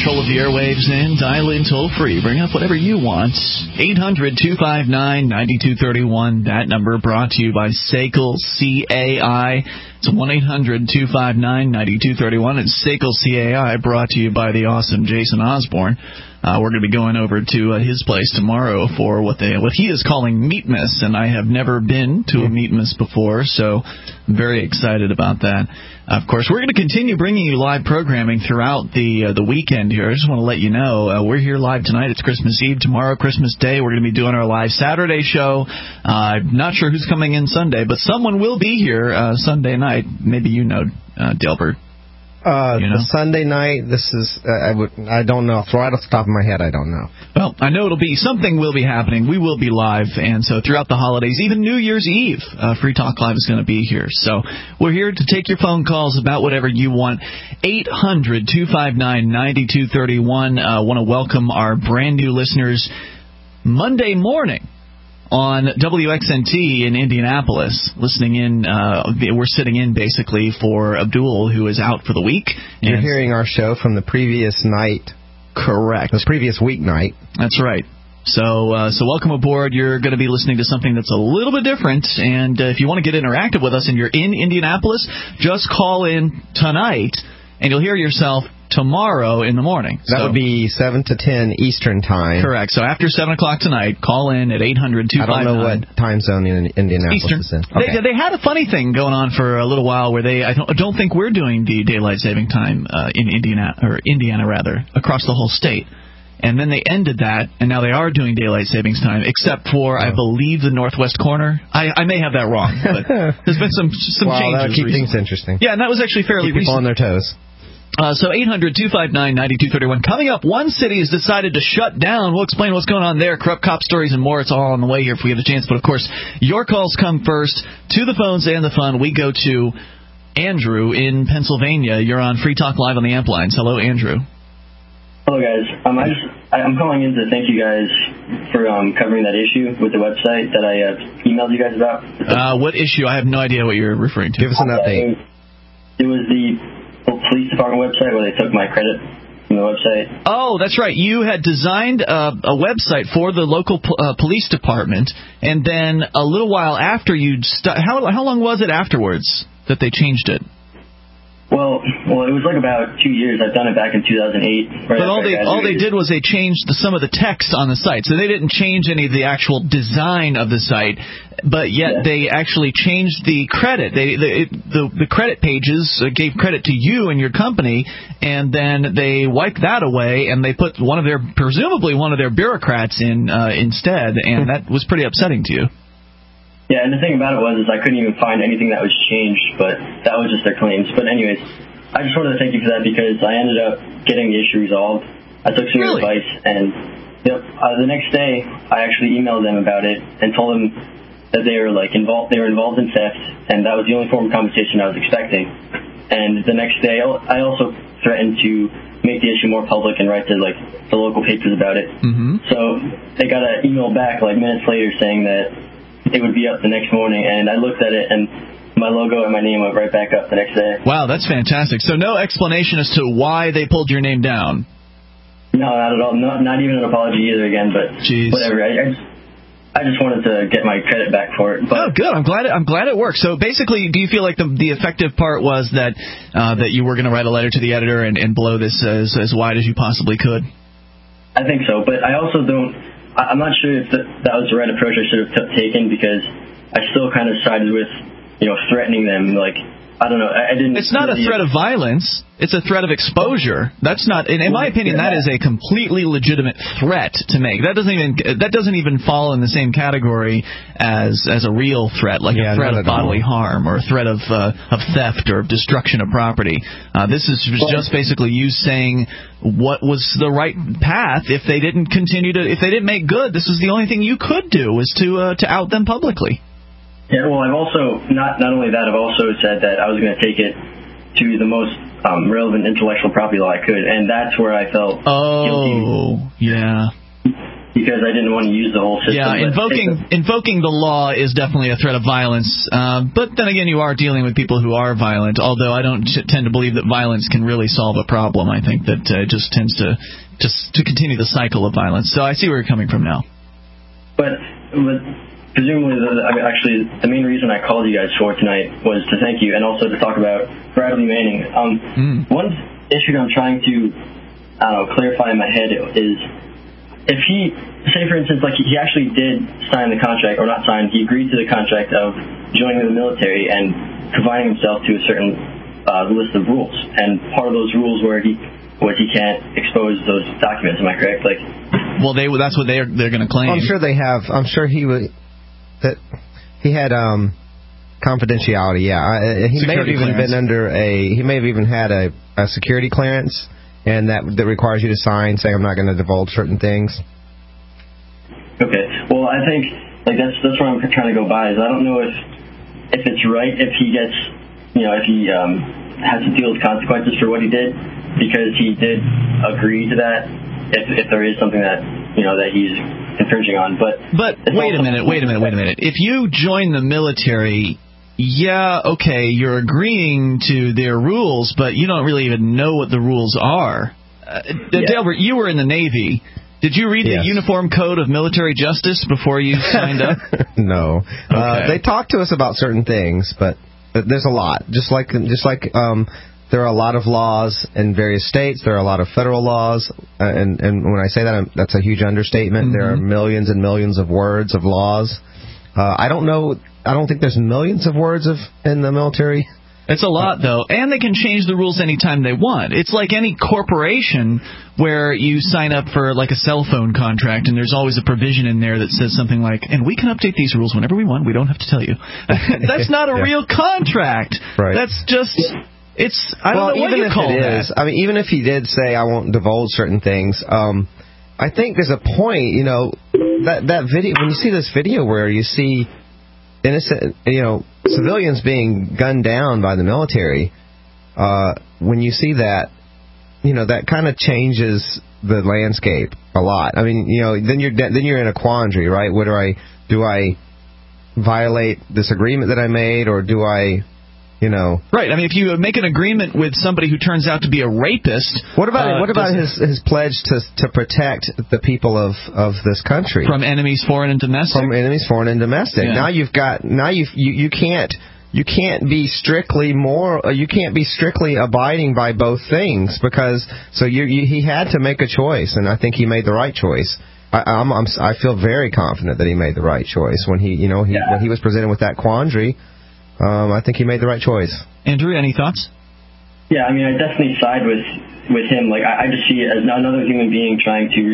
control of the airwaves and dial in toll-free. Bring up whatever you want. 800-259-9231. That number brought to you by SACL CAI. It's 1-800-259-9231. It's SACL CAI, brought to you by the awesome Jason Osborne. We're going to be going over to his place tomorrow for what he is calling Meatmas, and I have never been to a Meatmas before, so I'm very excited about that. Of course, we're going to continue bringing you live programming throughout the weekend here. I just want to let you know, we're here live tonight. It's Christmas Eve. Tomorrow, Christmas Day, we're going to be doing our live Saturday show. I'm not sure who's coming in Sunday, but someone will be here Sunday night. Maybe you know, Delbert. Sunday night, this is, I don't know. Right off the top of my head, I don't know. Well, I know something will be happening. We will be live, and so throughout the holidays, even New Year's Eve, Free Talk Live is going to be here. So we're here to take your phone calls about whatever you want. 800-259-9231. I want to welcome our brand new listeners Monday morning on WXNT in Indianapolis, listening in. We're sitting in basically for Abdul, who is out for the week. You're hearing our show from the previous night. Correct. The previous weeknight. That's right. So welcome aboard. You're going to be listening to something that's a little bit different, and if you want to get interactive with us and you're in Indianapolis, just call in tonight, and you'll hear yourself tomorrow in the morning. That would be 7 to 10 Eastern Time. Correct. So after 7 o'clock tonight, call in at 800-259. I don't know what time zone in Indianapolis Eastern. is in. Okay. They had a funny thing going on for a little while where I don't think we're doing the daylight saving time in Indiana across the whole state. And then they ended that, and now they are doing daylight savings time, except for, I believe, the northwest corner. I may have that wrong, but there's been some changes. That'll keep things interesting. Yeah, and that was actually fairly keep people recent. on their toes. So 800-259-9231. Coming up, one city has decided to shut down. We'll explain what's going on there, corrupt cop stories and more. It's all on the way here if we get a chance. But, of course, your calls come first to the phones and the fun. We go to Andrew in Pennsylvania. You're on Free Talk Live on the Amp Lines. Hello, Andrew. Hello, guys. I'm calling in to thank you guys for covering that issue with the website that I emailed you guys about. What issue? I have no idea what you're referring to. Give us an update. It was the police department website where they took my credit from the website. Oh, that's right. You had designed a website for the local police department, and then a little while after how long was it afterwards that they changed it? Well, it was like about 2 years. I've done it back in 2008. But all they did was they changed some of the text on the site. So they didn't change any of the actual design of the site, but yet they actually changed the credit. The credit pages gave credit to you and your company, and then they wiped that away, and they put presumably one of their bureaucrats in instead, and that was pretty upsetting to you. Yeah, and the thing about it was I couldn't even find anything that was changed, but that was just their claims. But anyways, I just wanted to thank you for that because I ended up getting the issue resolved. I took some advice, and the next day I actually emailed them about it and told them that they were involved in theft, and that was the only form of compensation I was expecting. And the next day I also threatened to make the issue more public and write to the local papers about it. Mm-hmm. So they got an email back minutes later saying that it would be up the next morning, and I looked at it, and my logo and my name went right back up the next day. Wow, that's fantastic. So no explanation as to why they pulled your name down? No, not at all. Not even an apology either again, but whatever. I just wanted to get my credit back for it. But good. I'm glad it worked. So basically, do you feel like the effective part was that you were going to write a letter to the editor and blow this as wide as you possibly could? I think so, but I also don't... I'm not sure if that was the right approach I should have taken because I still kind of sided with, threatening them. I don't know. I didn't. It's not a threat of violence. It's a threat of exposure. That's not, in my opinion, that is a completely legitimate threat to make. That doesn't even fall in the same category as a real threat, like a threat of bodily harm or a threat of theft or destruction of property. This is just basically you saying what was the right path. If they didn't make good, this is the only thing you could do was to out them publicly. Yeah, well, I've also, not only that, I've also said that I was going to take it to the most relevant intellectual property law I could, and that's where I felt guilty. Oh, yeah. because I didn't want to use the whole system. Yeah, invoking the law is definitely a threat of violence. But then again, you are dealing with people who are violent, although I don't tend to believe that violence can really solve a problem. I think that it just tends to continue the cycle of violence. So I see where you're coming from now. But presumably, actually, the main reason I called you guys for tonight was to thank you and also to talk about Bradley Manning. One issue I'm trying to clarify in my head is, if he, say for instance, like he actually did sign the contract, or not sign, he agreed to the contract of joining the military and confining himself to a certain list of rules, and part of those rules were he can't expose those documents. Am I correct? Well, that's what they're going to claim. I'm sure they have. I'm sure he had confidentiality. Yeah, he may have even been under he may have even had a security clearance. And that requires you to sign saying I'm not going to divulge certain things. Okay. Well, I think that's where I'm trying to go by. Is I don't know if it's right if he gets, if he has to deal with consequences for what he did, because he did agree to that. If there is something that that he's infringing on, but wait a minute. If you join the military, yeah, okay, you're agreeing to their rules, but you don't really even know what the rules are. Delbert, you were in the Navy. Did you read the Uniform Code of Military Justice before you signed up? No. Okay. They talked to us about certain things, but there's a lot. Just like there are a lot of laws in various states, there are a lot of federal laws, and when I say that, that's a huge understatement. Mm-hmm. There are millions and millions of words of laws. I don't think there's millions of words in the military. It's a lot, though, and they can change the rules anytime they want. It's like any corporation where you sign up for like a cell phone contract, and there's always a provision in there that says something like, and we can update these rules whenever we want. We don't have to tell you. That's not a real contract. Right. That's just... I don't know what you call that. I mean, even if he did say, I won't divulge certain things, I think there's a point, that video, when you see this video where you see innocent, civilians being gunned down by the military, when you see that, that kind of changes the landscape a lot. I mean, then you're in a quandary, right? Do I violate this agreement that I made, or do I... Right. I mean, if you make an agreement with somebody who turns out to be a rapist... What about his pledge to protect the people of this country? From enemies, foreign and domestic? From enemies, foreign and domestic. Yeah. You can't be strictly abiding by both things, because he had to make a choice, and I think he made the right choice. I feel very confident that he made the right choice when when he was presented with that quandary. I think he made the right choice. Andrew, any thoughts? Yeah, I mean, I definitely side with him. I just see it as another human being trying to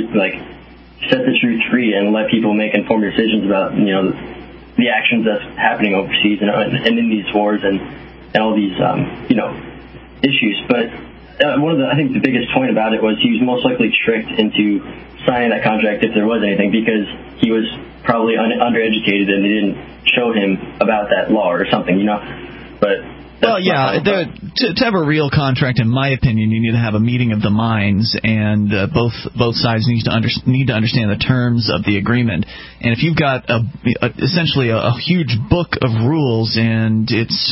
set the truth free and let people make informed decisions about the actions that's happening overseas and in these wars and all these issues. But I think the biggest point about it was he was most likely tricked into signing that contract if there was anything, because he was probably undereducated and they didn't show him about that law or something, But well, yeah, to have a real contract, in my opinion, you need to have a meeting of the minds, and both sides need to understand the terms of the agreement. And if you've got essentially a huge book of rules, and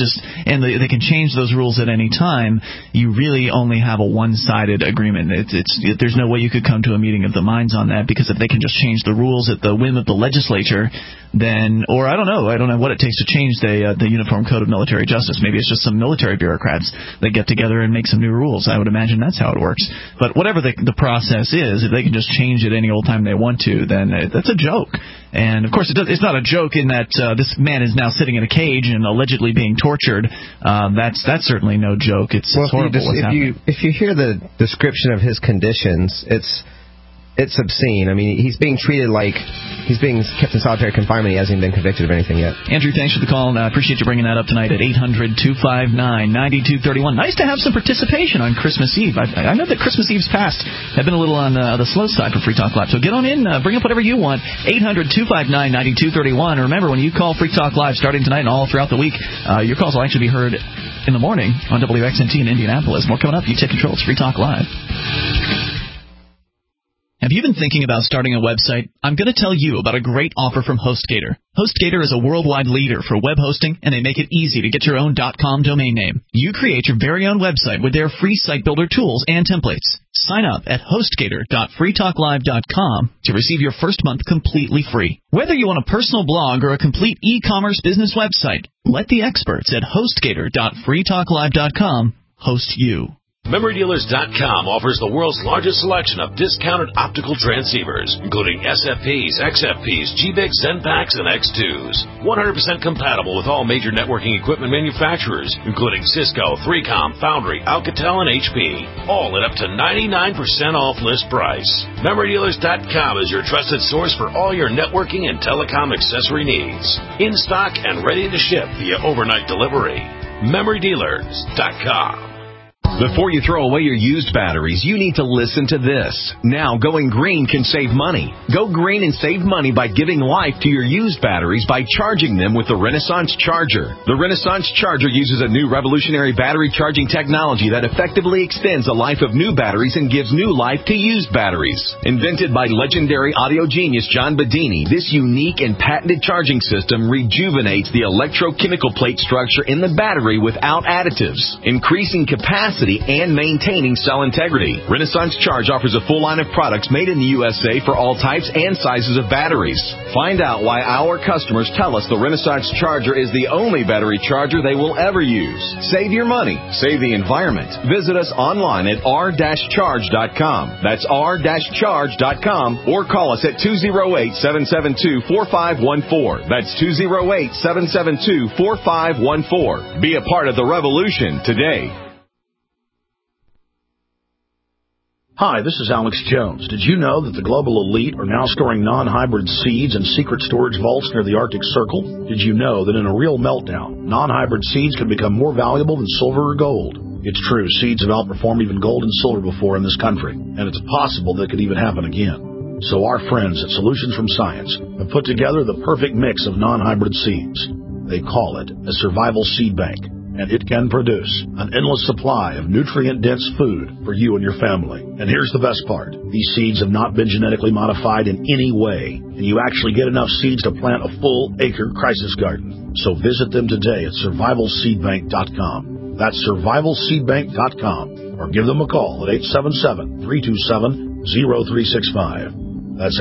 they can change those rules at any time, you really only have a one-sided agreement. There's no way you could come to a meeting of the minds on that, because if they can just change the rules at the whim of the legislature, then, or I don't know what it takes to change the Uniform Code of Military Justice. Maybe it's just some military bureaucrats that get together and make some new rules. I would imagine that's how it works. But whatever the process is, if they can just change it any old time they want to, then that's a joke. And of course, it's not a joke in that this man is now sitting in a cage and allegedly being tortured. That's certainly no joke. It's horrible what's happening. If you hear the description of his conditions, it's obscene. I mean, he's being treated like he's being kept in solitary confinement. He hasn't even been convicted of anything yet. Andrew, thanks for the call, and I appreciate you bringing that up tonight at 800-259-9231. Nice to have some participation on Christmas Eve. I know that Christmas Eve's past have been a little on the slow side for Free Talk Live, so get on in, bring up whatever you want, 800-259-9231. And remember, when you call Free Talk Live starting tonight and all throughout the week, your calls will actually be heard in the morning on WXNT in Indianapolis. More coming up. You take control. It's Free Talk Live. Have you been thinking about starting a website? I'm going to tell you about a great offer from HostGator. HostGator is a worldwide leader for web hosting, and they make it easy to get your own .com domain name. You create your very own website with their free site builder tools and templates. Sign up at HostGator.freetalklive.com to receive your first month completely free. Whether you want a personal blog or a complete e-commerce business website, let the experts at HostGator.freetalklive.com host you. MemoryDealers.com offers the world's largest selection of discounted optical transceivers, including SFPs, XFPs, GBICs, ZenPaks, and X2s. 100% compatible with all major networking equipment manufacturers, including Cisco, 3Com, Foundry, Alcatel, and HP. All at up to 99% off list price. MemoryDealers.com is your trusted source for all your networking and telecom accessory needs. In stock and ready to ship via overnight delivery. MemoryDealers.com. Before you throw away your used batteries, you need to listen to this. Now, going green can save money. Go green and save money by giving life to your used batteries by charging them with the Renaissance Charger. The Renaissance Charger uses a new revolutionary battery charging technology that effectively extends the life of new batteries and gives new life to used batteries. Invented by legendary audio genius John Bedini, this unique and patented charging system rejuvenates the electrochemical plate structure in the battery without additives, increasing capacity and maintaining cell integrity. Renaissance Charge offers a full line of products made in the USA for all types and sizes of batteries. Find out why our customers tell us the Renaissance Charger is the only battery charger they will ever use. Save your money. Save the environment. Visit us online at r-charge.com. That's r-charge.com, or call us at 208-772-4514. That's 208-772-4514. Be a part of the revolution today. Hi, this is Alex Jones. Did you know that the global elite are now storing non-hybrid seeds in secret storage vaults near the Arctic Circle? Did you know that in a real meltdown, non-hybrid seeds can become more valuable than silver or gold? It's true, seeds have outperformed even gold and silver before in this country, and it's possible that could even happen again. So our friends at Solutions from Science have put together the perfect mix of non-hybrid seeds. They call it a survival seed bank, and it can produce an endless supply of nutrient-dense food for you and your family. And here's the best part. These seeds have not been genetically modified in any way, and you actually get enough seeds to plant a full-acre crisis garden. So visit them today at survivalseedbank.com. That's survivalseedbank.com, or give them a call at 877-327-0365. That's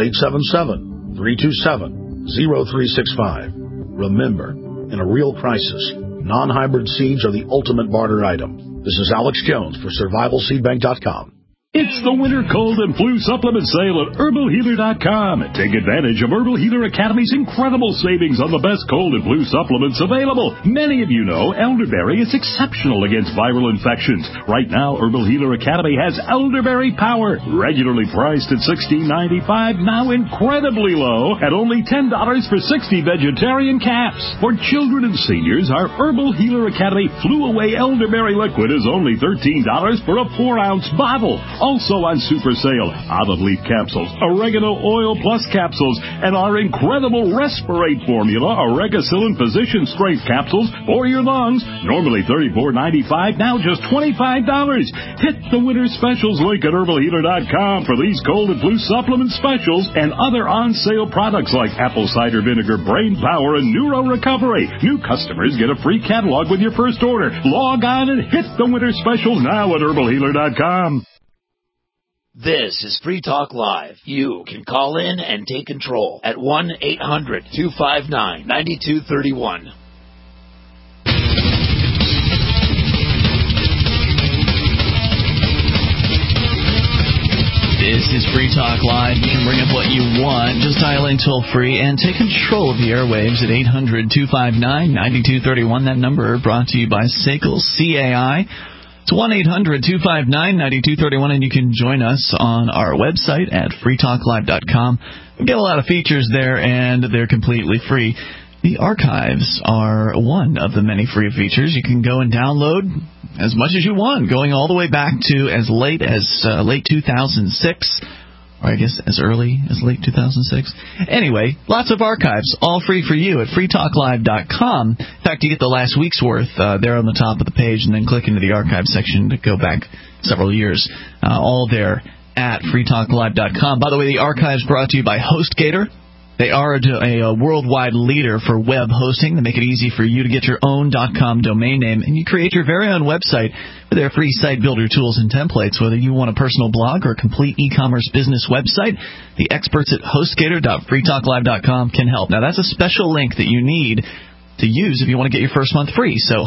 877-327-0365. Remember, in a real crisis, non-hybrid seeds are the ultimate barter item. This is Alex Jones for survivalseedbank.com. It's the winter cold and flu supplement sale at HerbalHealer.com. Take advantage of Herbal Healer Academy's incredible savings on the best cold and flu supplements available. Many of you know elderberry is exceptional against viral infections. Right now, Herbal Healer Academy has Elderberry Power, regularly priced at $16.95, now incredibly low at only $10 for 60 vegetarian caps. For children and seniors, our Herbal Healer Academy Flu Away Elderberry Liquid is only $13 for a 4-ounce bottle. Also on super sale, olive leaf capsules, oregano oil plus capsules, and our incredible Respirate formula, Oregacillin Physician Strength capsules for your lungs. Normally $34.95, now just $25. Hit the winter specials link at herbalhealer.com for these cold and flu supplement specials and other on-sale products like apple cider vinegar, brain power, and neuro recovery. New customers get a free catalog with your first order. Log on and hit the winter specials now at herbalhealer.com. This is Free Talk Live. You can call in and take control at 1-800-259-9231. This is Free Talk Live. You can bring up what you want. Just dial in toll-free and take control of the airwaves at 800-259-9231. That number brought to you by SACL CAI. It's 1-800-259-9231, and you can join us on our website at freetalklive.com. We get a lot of features there, and they're completely free. The archives are one of the many free features. You can go and download as much as you want, going all the way back to as late as late 2006, or I guess as early as late 2006. Anyway, lots of archives, all free for you at freetalklive.com. In fact, you get the last week's worth there on the top of the page, and then click into the archive section to go back several years. All there at freetalklive.com. By the way, the archive's brought to you by HostGator. They are a worldwide leader for web hosting. They make it easy for you to get your own .com domain name, and you create your very own website with their free site builder tools and templates. Whether you want a personal blog or a complete e-commerce business website, the experts at HostGator.freetalklive.com can help. Now, that's a special link that you need to use if you want to get your first month free. So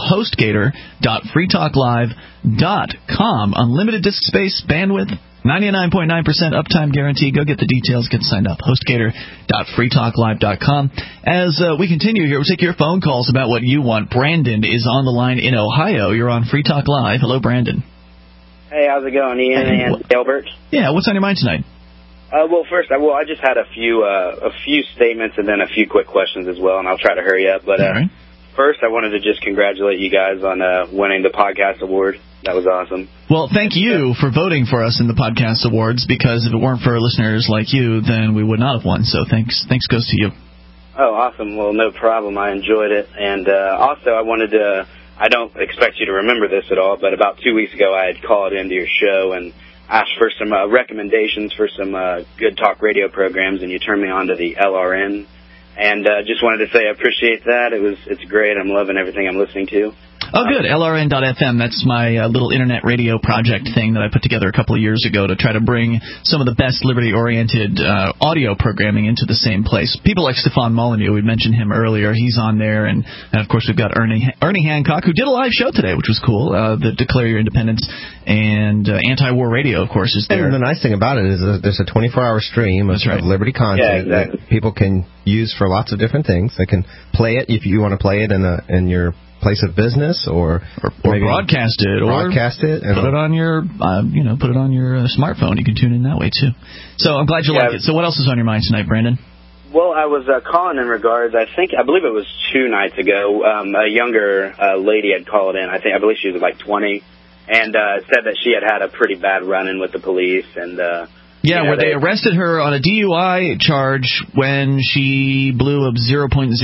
HostGator.freetalklive.com. Unlimited disk space, bandwidth, 99.9% uptime guarantee. Go get the details. Get signed up. HostGator.freetalklive.com. As we continue here, we'll take your phone calls about what you want. Brandon is on the line in Ohio. You're on Free Talk Live. Hello, Brandon. Hey, how's it going, Ian and Delbert? Yeah, what's on your mind tonight? Well, first, I just had a few statements and then a few quick questions as well, and I'll try to hurry up. But first, I wanted to just congratulate you guys on winning the podcast award. That was awesome. Well, thank you for voting for us in the podcast awards, because if it weren't for listeners like you, then we would not have won. So thanks goes to you. Oh, awesome. Well, no problem. I enjoyed it. And also, I wanted to, I don't expect you to remember this at all, but about 2 weeks ago, I had called into your show and asked for some recommendations for some good talk radio programs, and you turned me on to the LRN. And just wanted to say I appreciate that. It's great. I'm loving everything I'm listening to. Oh, good. LRN.FM. That's my little internet radio project thing that I put together a couple of years ago to try to bring some of the best liberty-oriented audio programming into the same place. People like Stefan Molyneux, we mentioned him earlier. He's on there. And of course, we've got Ernie Hancock, who did a live show today, which was cool, the Declare Your Independence. And Anti-War Radio, of course, is there. And the nice thing about it is there's a 24-hour stream of Liberty content that people can use for lots of different things. They can play it if you want to play it in your place of business, or maybe broadcast it, and put it on your put it on your smartphone. You can tune in that way too. So I'm glad you like it. So what else is on your mind tonight, Brandon? Well, I was calling in regards. I believe it was 2 nights ago. A younger lady had called in. I believe she was like 20, and said that she had a pretty bad run-in with the police, and where they arrested her on a DUI charge when she blew up 0.00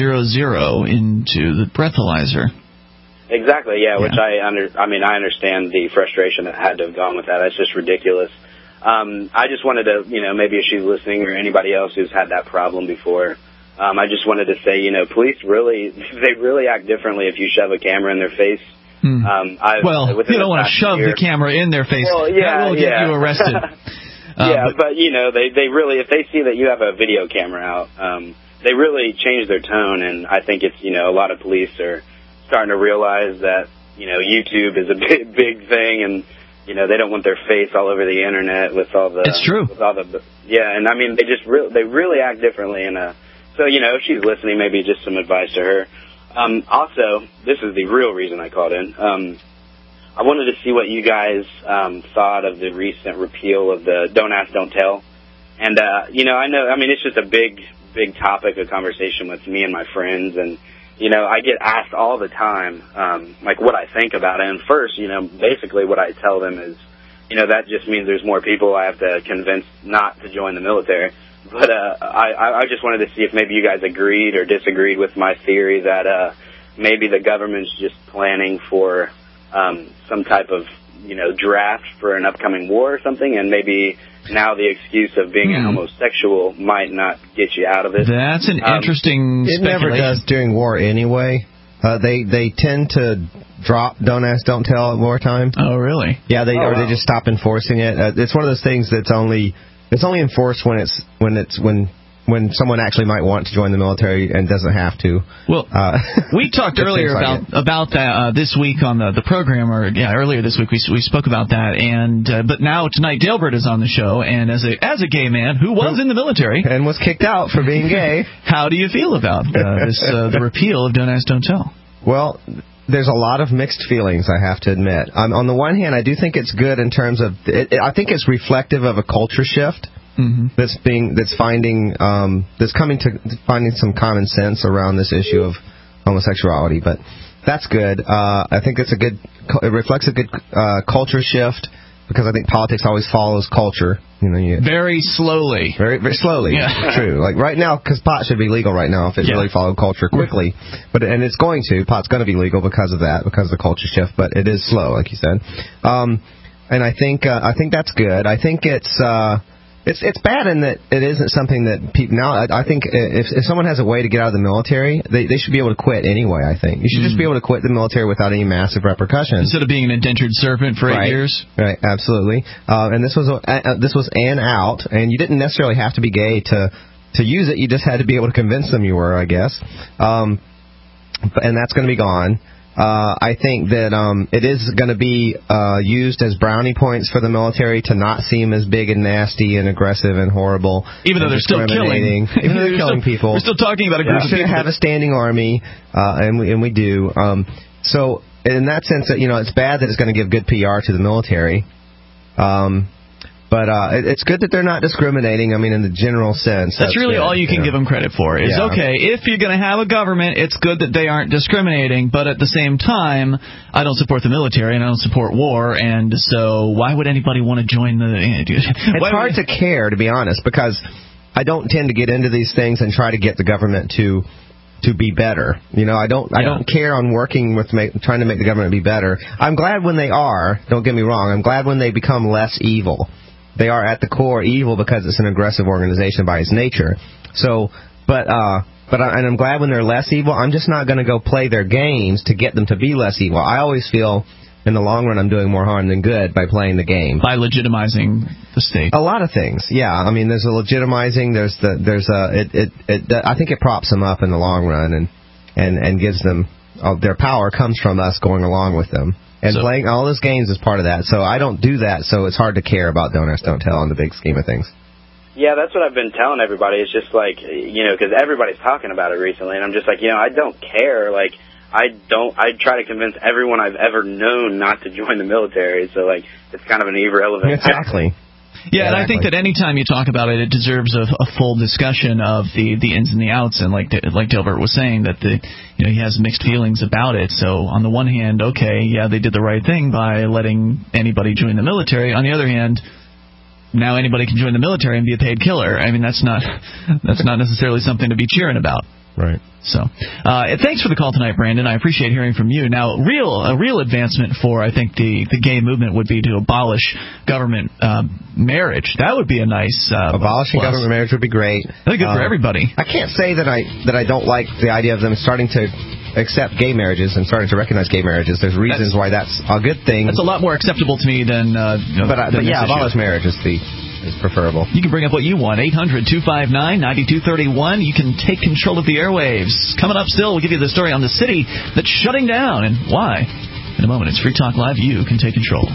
into the breathalyzer. Exactly, which I understand the frustration that had to have gone with that. That's just ridiculous. I just wanted to, maybe if she's listening or anybody else who's had that problem before, I just wanted to say, police they really act differently if you shove a camera in their face. You don't want to shove the camera in their face. That will get you arrested. But they really, if they see that you have a video camera out, they really change their tone, and I think it's, a lot of police are starting to realize that, YouTube is a big thing, and, they don't want their face all over the internet with all the... It's true. With all the, and I mean, they really act differently, and so, if she's listening, maybe just some advice to her. Also, this is the real reason I called in. I wanted to see what you guys thought of the recent repeal of the Don't Ask, Don't Tell. And, it's just a big topic of conversation with me and my friends. And, I get asked all the time, what I think about it. And first, basically what I tell them is, that just means there's more people I have to convince not to join the military. But I just wanted to see if maybe you guys agreed or disagreed with my theory that maybe the government's just planning for some type of, draft for an upcoming war or something, and maybe now the excuse of being a homosexual might not get you out of it. That's an interesting speculation. It never does during war anyway. They tend to drop Don't Ask, Don't Tell at wartime. Oh, really? Yeah, they just stop enforcing it. It's one of those things that's only enforced when someone actually might want to join the military and doesn't have to. Well, we talked earlier about that this week on the program, earlier this week we spoke about that, and but now tonight Delbert is on the show, and as a gay man who was in the military and was kicked out for being gay, how do you feel about the repeal of Don't Ask, Don't Tell? Well, there's a lot of mixed feelings, I have to admit. On the one hand, I do think it's good in terms of I think it's reflective of a culture shift. Mm-hmm. That's finding some common sense around this issue of homosexuality, but that's good. I think it reflects a good culture shift, because I think politics always follows culture. Very slowly. Very, very slowly. Yeah. True. Like right now, because pot should be legal right now if it really followed culture quickly, and it's going to. Pot's going to be legal because of that, because of the culture shift, but it is slow, like you said. And I think that's good. I think it's bad in that it isn't something that people now. I think if someone has a way to get out of the military, they should be able to quit anyway. I think you should just be able to quit the military without any massive repercussions instead of being an indentured servant for 8 years. Right, absolutely. And this was an out, and you didn't necessarily have to be gay to use it. You just had to be able to convince them you were, I guess. And that's going to be gone. I think that it is going to be used as brownie points for the military to not seem as big and nasty and aggressive and horrible. Even though they're still killing. Even though they're killing people. We're still talking about a group of people. We should have a standing army, and we do. So in that sense, that it's bad that it's going to give good PR to the military. But it's good that they're not discriminating, I mean, in the general sense. That's really good. All you can give them credit for is, okay, if you're going to have a government, it's good that they aren't discriminating, but at the same time, I don't support the military and I don't support war, and so why would anybody want to join the... It's hard to care, to be honest, because I don't tend to get into these things and try to get the government to be better. I don't care on working with trying to make the government be better. I'm glad when they are, don't get me wrong, I'm glad when they become less evil. They are at the core evil because it's an aggressive organization by its nature. So, and I'm glad when they're less evil. I'm just not going to go play their games to get them to be less evil. I always feel, in the long run, I'm doing more harm than good by playing the game. By legitimizing the state. A lot of things, yeah. I mean, there's a legitimizing. I think it props them up in the long run and gives them their power comes from us going along with them. And playing all those games is part of that. So I don't do that, so it's hard to care about Don't Ask, Don't Tell in the big scheme of things. Yeah, that's what I've been telling everybody. It's just like, because everybody's talking about it recently, and I'm just like, I don't care. Like, I try to convince everyone I've ever known not to join the military, so, like, it's kind of an irrelevant... Exactly. Yeah, and I think that any time you talk about it, it deserves a full discussion of the ins and the outs. And like Dilbert was saying, that he has mixed feelings about it. So on the one hand, okay, yeah, they did the right thing by letting anybody join the military. On the other hand, now anybody can join the military and be a paid killer. I mean, that's not necessarily something to be cheering about. Right. So, thanks for the call tonight, Brandon. I appreciate hearing from you. Now, a real advancement for, I think, the gay movement would be to abolish government marriage. That would be a nice abolishing government marriage would be great. That'd be good for everybody. I can't say that I don't like the idea of them starting to accept gay marriages and starting to recognize gay marriages. There's reasons why that's a good thing. That's a lot more acceptable to me than. But abolish marriage is preferable. You can bring up what you want. 800-259-9231. You can take control of the airwaves. Coming up still, we'll give you the story on the city that's shutting down and why. In a moment, it's Free Talk Live. You can take control.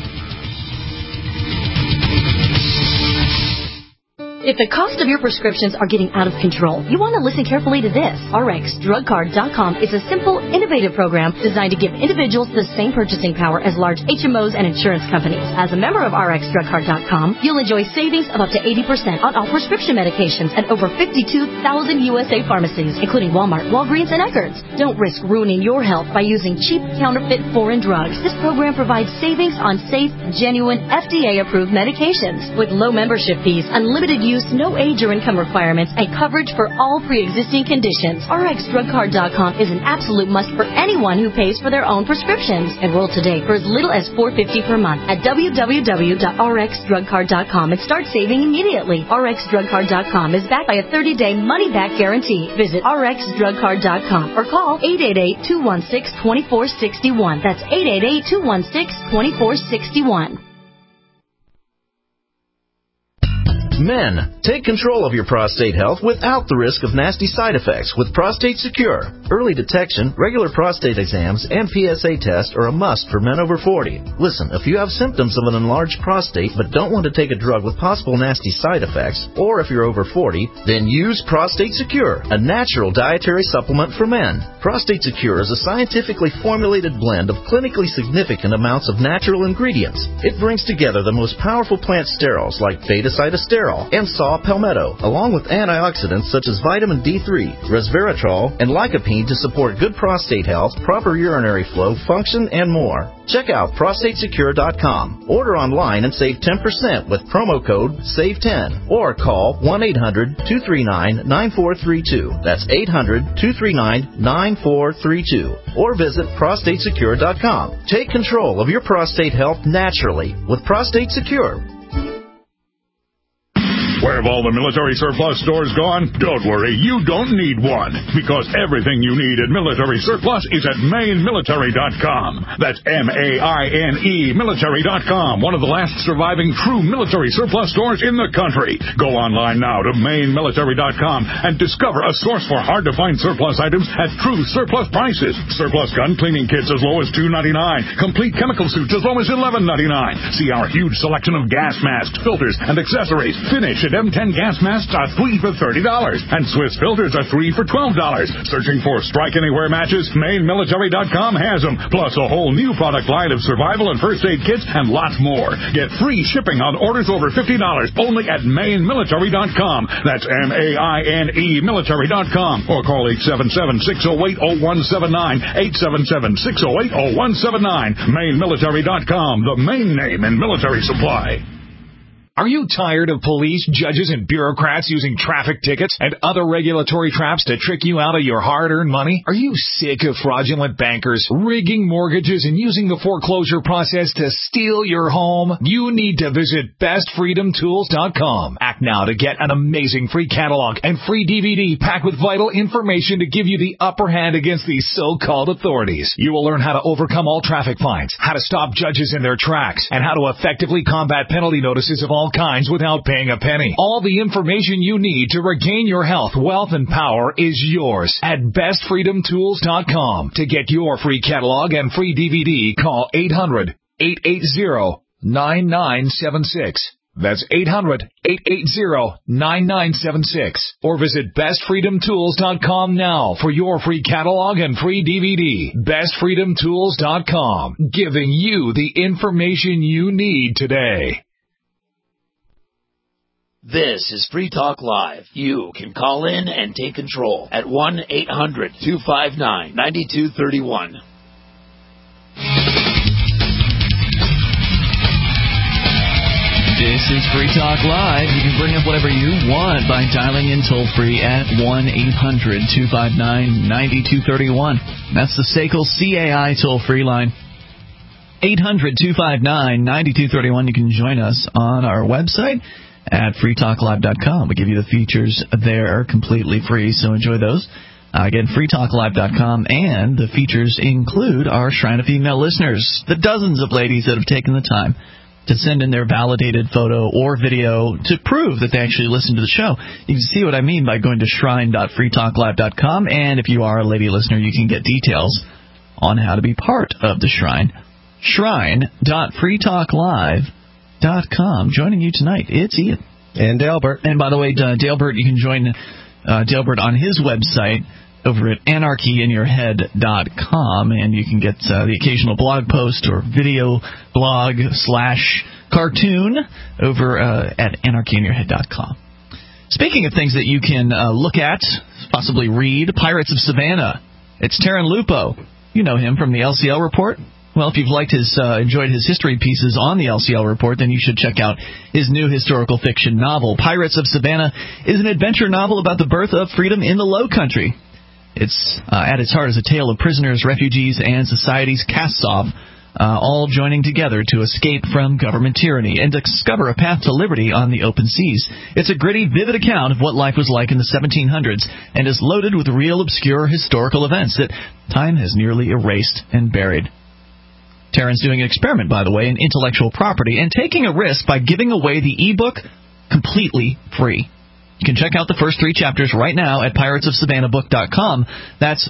If the cost of your prescriptions are getting out of control, you want to listen carefully to this. RxDrugCard.com is a simple, innovative program designed to give individuals the same purchasing power as large HMOs and insurance companies. As a member of RxDrugCard.com, you'll enjoy savings of up to 80% on all prescription medications at over 52,000 USA pharmacies, including Walmart, Walgreens, and Eckerd's. Don't risk ruining your health by using cheap, counterfeit foreign drugs. This program provides savings on safe, genuine, FDA-approved medications with low membership fees, unlimited use, no age or income requirements, and coverage for all pre-existing conditions. RxDrugCard.com is an absolute must for anyone who pays for their own prescriptions. Enroll today for as little as $4.50 per month at www.rxdrugcard.com and start saving immediately. RxDrugCard.com is backed by a 30-day money-back guarantee. Visit RxDrugCard.com or call 888-216-2461. That's 888-216-2461. Men, take control of your prostate health without the risk of nasty side effects with Prostate Secure. Early detection, regular prostate exams, and PSA tests are a must for men over 40. Listen, if you have symptoms of an enlarged prostate but don't want to take a drug with possible nasty side effects, or if you're over 40, then use Prostate Secure, a natural dietary supplement for men. Prostate Secure is a scientifically formulated blend of clinically significant amounts of natural ingredients. It brings together the most powerful plant sterols like beta-cytosterol, resveratrol, and saw palmetto, along with antioxidants such as vitamin D3, resveratrol, and lycopene to support good prostate health, proper urinary flow, function, and more. Check out prostatesecure.com. Order online and save 10% with promo code SAVE10 or call 1-800-239-9432. That's 800-239-9432. Or visit prostatesecure.com. Take control of your prostate health naturally with Prostate Secure. Where have all the military surplus stores gone? Don't worry, you don't need one, because everything you need at Military Surplus is at MaineMilitary.com. That's M-A-I-N-E Military.com, one of the last surviving true military surplus stores in the country. Go online now to MaineMilitary.com and discover a source for hard-to-find surplus items at true surplus prices. Surplus gun cleaning kits as low as $2.99. Complete chemical suits as low as $11.99. See our huge selection of gas masks, filters, and accessories. Finish at M10 gas masks are 3 for $30, and Swiss filters are 3 for $12. Searching for Strike Anywhere matches? MaineMilitary.com has them, plus a whole new product line of survival and first aid kits and lots more. Get free shipping on orders over $50 only at MaineMilitary.com. That's M-A-I-N-E Military.com, or call 877-608-0179, 877-608-0179. MaineMilitary.com, the main name in military supply. Are you tired of police, judges, and bureaucrats using traffic tickets and other regulatory traps to trick you out of your hard-earned money? Are you sick of fraudulent bankers rigging mortgages and using the foreclosure process to steal your home? You need to visit bestfreedomtools.com. Act now to get an amazing free catalog and free DVD packed with vital information to give you the upper hand against these so-called authorities. You will learn how to overcome all traffic fines, how to stop judges in their tracks, and how to effectively combat penalty notices of all kinds without paying a penny. All the information you need to regain your health, wealth, and power is yours at bestfreedomtools.com. To get your free catalog and free DVD, call 800-880-9976. That's 800-880-9976. Or visit bestfreedomtools.com now for your free catalog and free DVD. Bestfreedomtools.com, giving you the information you need today. This is Free Talk Live. You can call in and take control at 1-800-259-9231. This is Free Talk Live. You can bring up whatever you want by dialing in toll-free at 1-800-259-9231. That's the SACL CAI toll-free line. 800-259-9231. You can join us on our website at freetalklive.com. We give you the features there completely free, so enjoy those. Again, freetalklive.com, and the features include our Shrine of Female Listeners, the dozens of ladies that have taken the time to send in their validated photo or video to prove that they actually listen to the show. You can see what I mean by going to shrine.freetalklive.com, and if you are a lady listener, you can get details on how to be part of the Shrine. Shrine.freetalklive.com. Joining you tonight, it's Ian. And Delbert. And by the way, Delbert, you can join Delbert on his website over at anarchyinyourhead.com, and you can get the occasional blog post or video blog / cartoon over at anarchyinyourhead.com. Speaking of things that you can look at, possibly read, Pirates of Savannah. It's Taryn Lupo. You know him from the LCL Report. Well, if you've enjoyed his history pieces on the LCL Report, then you should check out his new historical fiction novel. Pirates of Savannah is an adventure novel about the birth of freedom in the Low Country. It's at its heart is a tale of prisoners, refugees, and society's cast-off, all joining together to escape from government tyranny and discover a path to liberty on the open seas. It's a gritty, vivid account of what life was like in the 1700s and is loaded with real, obscure historical events that time has nearly erased and buried. Taryn's doing an experiment, by the way, in intellectual property and taking a risk by giving away the ebook completely free. You can check out the first 3 chapters right now at piratesofsavannahbook.com. That's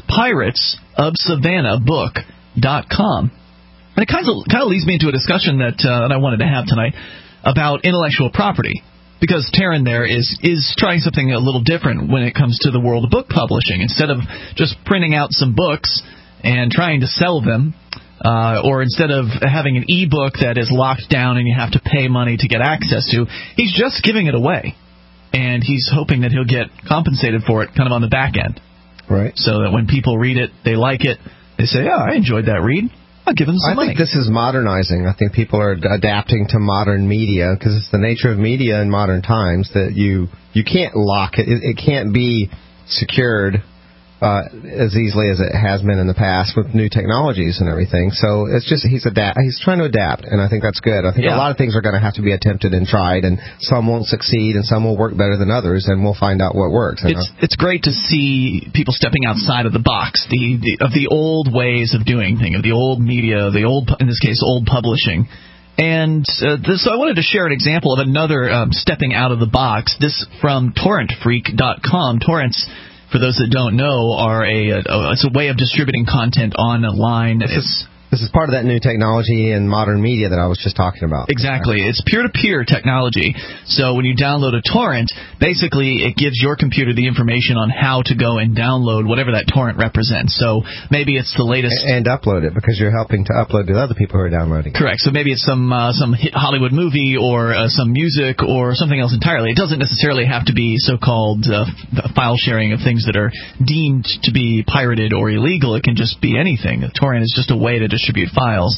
piratesofsavannahbook.com. And it kind of leads me into a discussion that I wanted to have tonight about intellectual property, because Taryn there is trying something a little different when it comes to the world of book publishing. Instead of just printing out some books and trying to sell them, or instead of having an ebook that is locked down and you have to pay money to get access to, he's just giving it away. And he's hoping that he'll get compensated for it kind of on the back end. Right. So that when people read it, they like it, they say, oh, I enjoyed that read. I'll give them some money. I think this is modernizing. I think people are adapting to modern media because it's the nature of media in modern times that you can't lock it. It can't be secured as easily as it has been in the past with new technologies and everything. So it's just he's trying to adapt, and I think that's good. I think a lot of things are going to have to be attempted and tried, and some won't succeed, and some will work better than others, and we'll find out what works. It's great to see people stepping outside of the box, of the old ways of doing things, of the old media, in this case, old publishing. And so I wanted to share an example of another stepping out of the box. This from torrentfreak.com. Torrents, for those that don't know, it's a way of distributing content online. This is part of that new technology in modern media that I was just talking about. Exactly. It's peer-to-peer technology. So when you download a torrent, basically it gives your computer the information on how to go and download whatever that torrent represents. So maybe it's the latest... And upload it, because you're helping to upload to other people who are downloading. Correct. So maybe it's some hit Hollywood movie or some music or something else entirely. It doesn't necessarily have to be so-called file sharing of things that are deemed to be pirated or illegal. It can just be anything. A torrent is just a way to distribute files.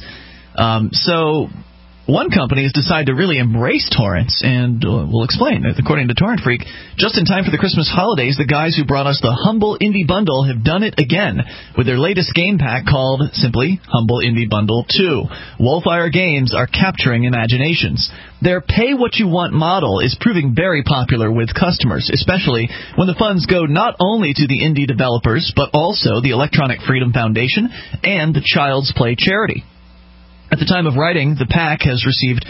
So one company has decided to really embrace torrents, and we'll explain. According to Torrent Freak, just in time for the Christmas holidays, the guys who brought us the Humble Indie Bundle have done it again with their latest game pack called simply Humble Indie Bundle 2. Wolfire Games are capturing imaginations. Their pay-what-you-want model is proving very popular with customers, especially when the funds go not only to the indie developers, but also the Electronic Freedom Foundation and the Child's Play charity. At the time of writing, the pack has received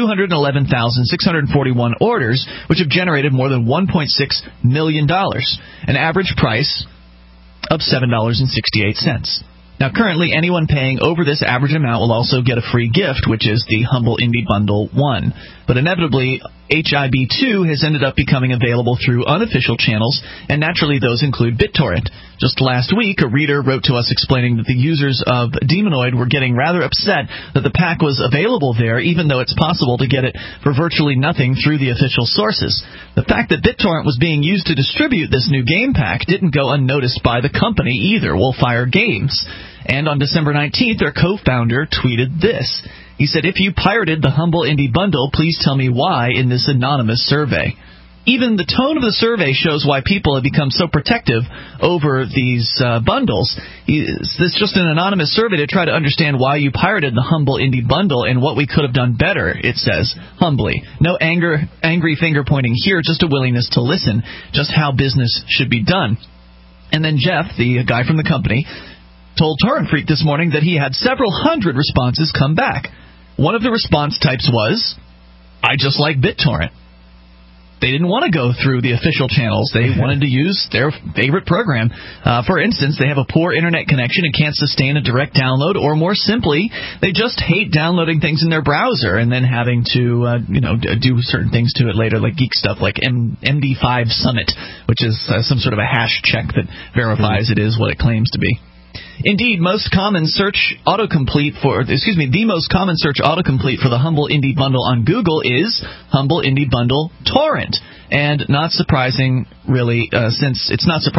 211,641 orders, which have generated more than $1.6 million, an average price of $7.68. Now, currently, anyone paying over this average amount will also get a free gift, which is the Humble Indie Bundle 1. But inevitably, HIB2 has ended up becoming available through unofficial channels, and naturally those include BitTorrent. Just last week, a reader wrote to us explaining that the users of Demonoid were getting rather upset that the pack was available there, even though it's possible to get it for virtually nothing through the official sources. The fact that BitTorrent was being used to distribute this new game pack didn't go unnoticed by the company either, Wolfire Games. And on December 19th, their co-founder tweeted this. He said, "If you pirated the Humble Indie Bundle, please tell me why in this anonymous survey." Even the tone of the survey shows why people have become so protective over these bundles. This is just an anonymous survey to try to understand why you pirated the Humble Indie Bundle and what we could have done better, it says, humbly. No angry finger-pointing here, just a willingness to listen, just how business should be done. And then Jeff, the guy from the company, told Torrent Freak this morning that he had several hundred responses come back. One of the response types was, "I just like BitTorrent." They didn't want to go through the official channels. They wanted to use their favorite program. For instance, they have a poor internet connection and can't sustain a direct download, or more simply, they just hate downloading things in their browser and then having to do certain things to it later, like geek stuff like MD5 Summit, which is some sort of a hash check that verifies it is what it claims to be. Indeed, the most common search autocomplete for the Humble Indie Bundle on Google is Humble Indie Bundle Torrent, and not surprising really, since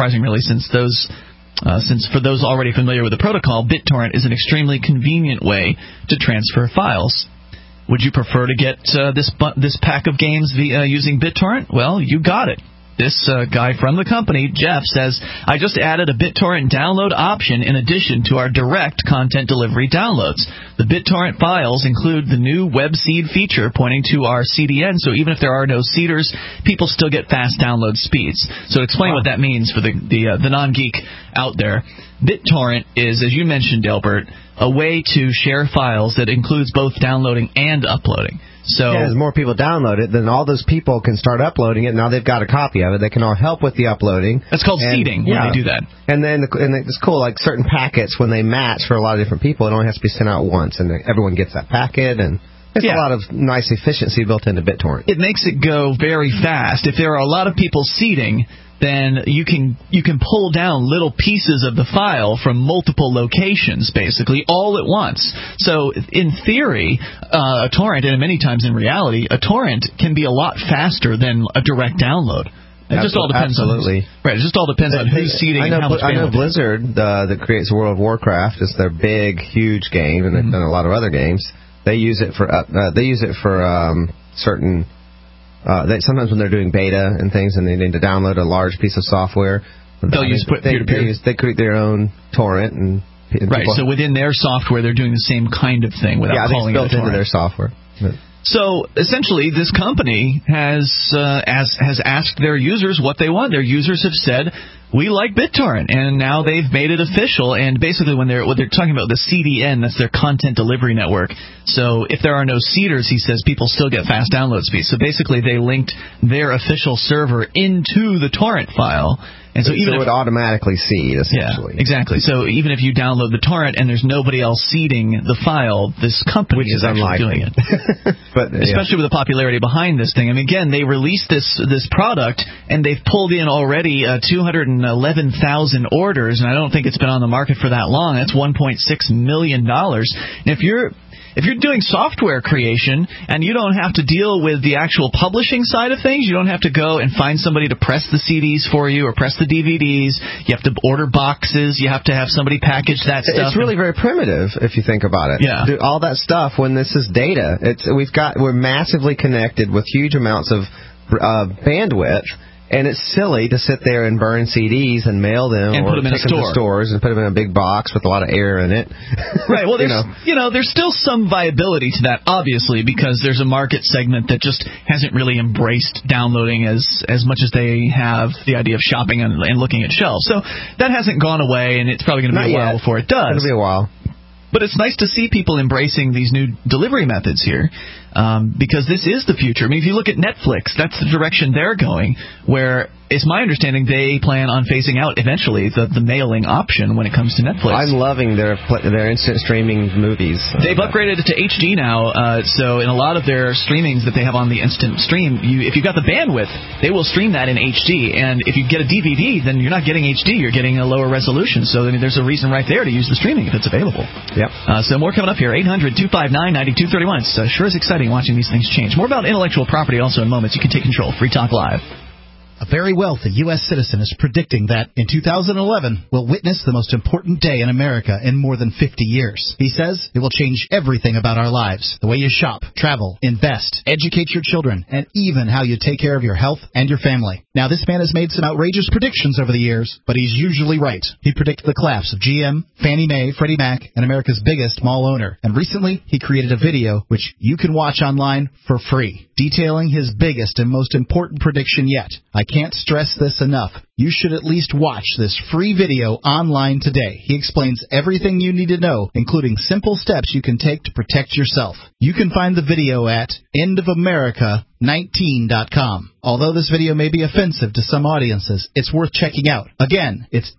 for those already familiar with the protocol, BitTorrent is an extremely convenient way to transfer files. Would you prefer to get this pack of games using BitTorrent? Well, you got it. This guy from the company, Jeff, says, "I just added a BitTorrent download option in addition to our direct content delivery downloads. The BitTorrent files include the new web seed feature pointing to our CDN, so even if there are no seeders, people still get fast download speeds." So explain what that means for the non-geek out there. BitTorrent is, as you mentioned, Delbert, a way to share files that includes both downloading and uploading. So as more people download it, then all those people can start uploading it. Now they've got a copy of it. They can all help with the uploading. That's called seeding when they do that. And then it's cool, like certain packets, when they match for a lot of different people, it only has to be sent out once, and everyone gets that packet, and there's a lot of nice efficiency built into BitTorrent. It makes it go very fast. If there are a lot of people seeding, then you can pull down little pieces of the file from multiple locations, basically, all at once. So in theory, a torrent, and many times in reality, a torrent can be a lot faster than a direct download. It just all depends Absolutely. on it just all depends on who's seeding and how much bandwidth. I know Blizzard that creates World of Warcraft. It's their big, huge game, and they've done a lot of other games. They use it for certain. Sometimes when they're doing beta and things, and they need to download a large piece of software, they create their own torrent and right. So within their software, they're doing the same kind of thing without calling it a torrent. Built into their software. So essentially, this company has asked their users what they want. Their users have said, "We like BitTorrent," and now they've made it official. And basically, what they're talking about, the CDN, that's their content delivery network. So if there are no seeders, he says, people still get fast download speed. So basically, they linked their official server into the torrent file. And so even it would automatically seed, essentially. Yeah, exactly. So even if you download the torrent and there's nobody else seeding the file, this company is actually doing it. But especially with the popularity behind this thing. I mean, again, they released this product, and they've pulled in already 211,000 orders, and I don't think it's been on the market for that long. That's $1.6 million. And if you're doing software creation and you don't have to deal with the actual publishing side of things, you don't have to go and find somebody to press the CDs for you or press the DVDs. You have to order boxes. You have to have somebody package that stuff. It's really very primitive if you think about it. Yeah. All that stuff, when this is data, we're massively connected with huge amounts of bandwidth. And it's silly to sit there and burn CDs and mail them and or put them in take them to stores and put them in a big box with a lot of air in it. Right. Well, there's still some viability to that, obviously, because there's a market segment that just hasn't really embraced downloading as much as they have the idea of shopping and looking at shelves. So that hasn't gone away, and it's probably going to be a while before it does. It'll be a while. But it's nice to see people embracing these new delivery methods here, because this is the future. I mean, if you look at Netflix, that's the direction they're going, where it's my understanding they plan on phasing out eventually the mailing option when it comes to Netflix. I'm loving their instant streaming movies. They've upgraded it to HD now, so in a lot of their streamings that they have on the instant stream, if you've got the bandwidth, they will stream that in HD. And if you get a DVD, then you're not getting HD, you're getting a lower resolution. So I mean, there's a reason right there to use the streaming if it's available. Yep. So more coming up here, 800-259-9231. It's sure is exciting watching these things change. More about intellectual property also in moments. You can take control. Free Talk Live. A very wealthy U.S. citizen is predicting that in 2011 we'll witness the most important day in America in more than 50 years. He says it will change everything about our lives, the way you shop, travel, invest, educate your children, and even how you take care of your health and your family. Now, this man has made some outrageous predictions over the years, but he's usually right. He predicted the collapse of GM, Fannie Mae, Freddie Mac, and America's biggest mall owner. And recently, he created a video which you can watch online for free, detailing his biggest and most important prediction yet. I can't stress this enough. You should at least watch this free video online today. He explains everything you need to know, including simple steps you can take to protect yourself. You can find the video at endofamerica19.com. Although this video may be offensive to some audiences, it's worth checking out. Again, it's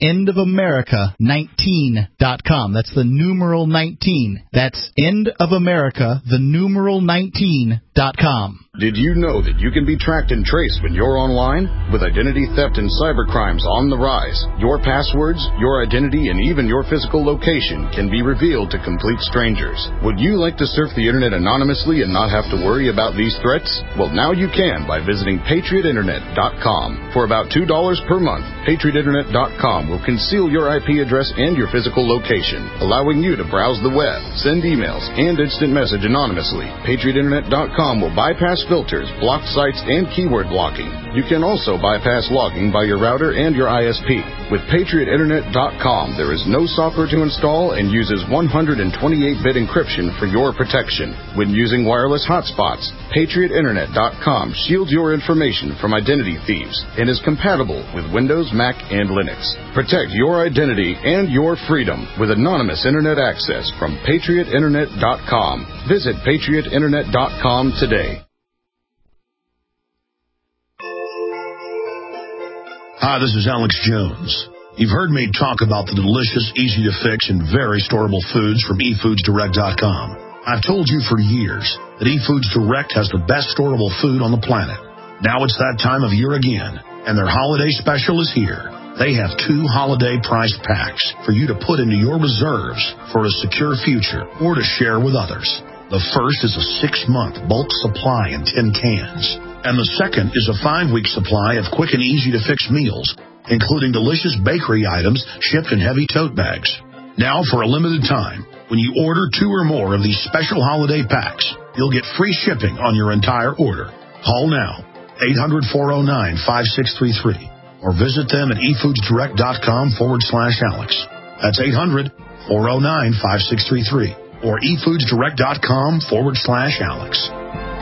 endofamerica19.com. That's the numeral 19. That's endofamerica, the numeral 19.com. Did you know that you can be tracked and traced when you're online? With identity theft and cybercrimes on the rise, your passwords, your identity, and even your physical location can be revealed to complete strangers. Would you like to surf the internet anonymously and not have to worry about these threats? Well, now you can by visiting PatriotInternet.com. For about $2 per month, PatriotInternet.com will conceal your IP address and your physical location, allowing you to browse the web, send emails, and instant message anonymously. PatriotInternet.com will bypass filters, blocked sites, and keyword blocking. You can also bypass logging by your router and your ISP. With PatriotInternet.com, there is no software to install and uses 128-bit encryption for your protection. When using wireless hotspots, PatriotInternet.com shields your information from identity thieves and is compatible with Windows, Mac, and Linux. Protect your identity and your freedom with anonymous Internet access from PatriotInternet.com. Visit PatriotInternet.com today. Hi, this is Alex Jones. You've heard me talk about the delicious, easy-to-fix, and very storable foods from eFoodsDirect.com. I've told you for years that eFoods Direct has the best storable food on the planet. Now it's that time of year again. And their holiday special is here. They have 2 holiday priced packs for you to put into your reserves for a secure future or to share with others. The first is a 6-month bulk supply in 10 cans. And the second is a 5-week supply of quick and easy to fix meals, including delicious bakery items shipped in heavy tote bags. Now, for a limited time, when you order 2 or more of these special holiday packs, you'll get free shipping on your entire order. Call now, 800-409-5633, or visit them at efoodsdirect.com/Alex. That's 800-409-5633, or efoodsdirect.com/Alex.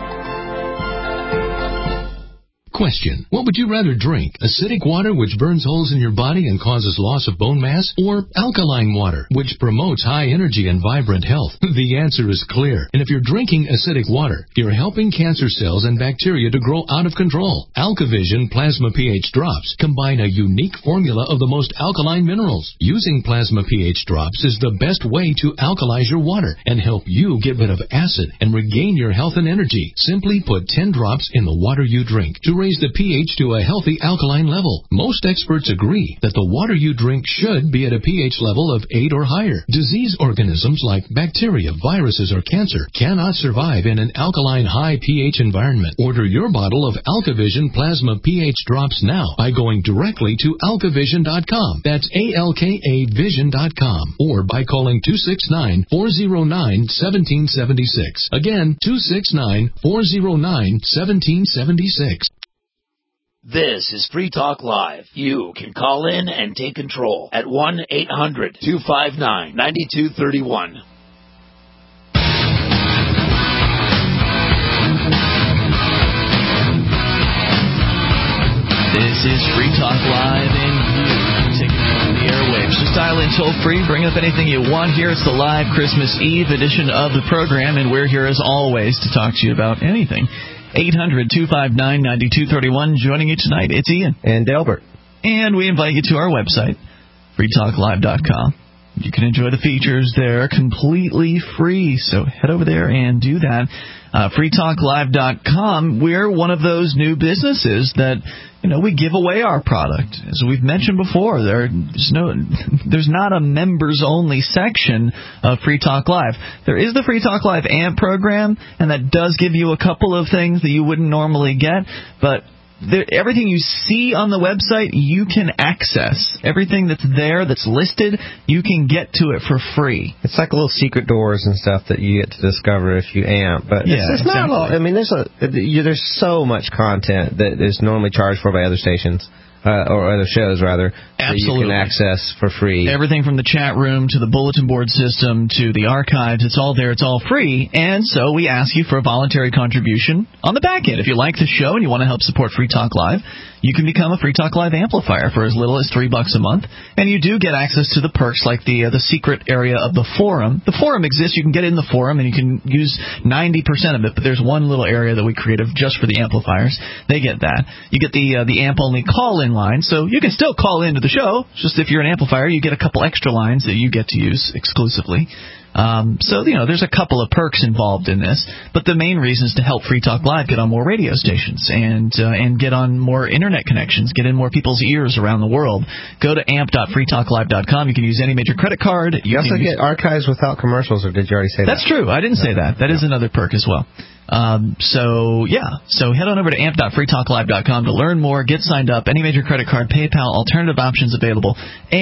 Question: what would you rather drink? Acidic water, which burns holes in your body and causes loss of bone mass, or alkaline water, which promotes high energy and vibrant health? The answer is clear. And if you're drinking acidic water, you're helping cancer cells and bacteria to grow out of control. AlkaVision Plasma pH Drops combine a unique formula of the most alkaline minerals. Using Plasma pH Drops is the best way to alkalize your water and help you get rid of acid and regain your health and energy. Simply put 10 drops in the water you drink to raise the pH to a healthy alkaline level. Most experts agree that the water you drink should be at a pH level of 8 or higher. Disease organisms like bacteria, viruses, or cancer cannot survive in an alkaline high pH environment. Order your bottle of AlkaVision Plasma pH Drops now by going directly to alkavision.com. That's ALKAvision.com. Or by calling 269-409-1776. Again, 269-409-1776. This is Free Talk Live. You can call in and take control at 1-800-259-9231. This is Free Talk Live, and you can take it on the airwaves. Just dial in toll-free, bring up anything you want here. It's the live Christmas Eve edition of the program, and we're here as always to talk to you about anything. 800-259-9231. Joining you tonight, it's Ian. And Delbert. And we invite you to our website, freetalklive.com. You can enjoy the features there completely free, so head over there and do that. freetalklive.com, we're one of those new businesses that, we give away our product. As we've mentioned before, there's not a members-only section of Free Talk Live. There is the Free Talk Live AMP program, and that does give you a couple of things that you wouldn't normally get, but everything you see on the website, you can access. Everything that's there, that's listed, you can get to it for free. It's like little secret doors and stuff that you get to discover if you amp. But it's not a lot. I mean, there's so much content that is normally charged for by other stations. Or other shows, rather, that you can access for free. Everything from the chat room to the bulletin board system to the archives, it's all there, it's all free. And so we ask you for a voluntary contribution on the back end. If you like the show and you want to help support Free Talk Live, you can become a Free Talk Live amplifier for as little as $3 a month. And you do get access to the perks like the secret area of the forum. The forum exists. You can get in the forum and you can use 90% of it, but there's one little area that we created just for the amplifiers. They get that. You get the amp-only call-in line, so you can still call into the show. Just if you're an amplifier, you get a couple extra lines that you get to use exclusively. So there's a couple of perks involved in this, but the main reason is to help Free Talk Live get on more radio stations and get on more internet connections, get in more people's ears around the world. Go to amp.freetalklive.com. You can use any major credit card. You also get archives without commercials, or did you already say that? That's true. I didn't say that. That is another perk as well. So head on over to amp.freetalklive.com to learn more, get signed up, any major credit card, PayPal, alternative options available,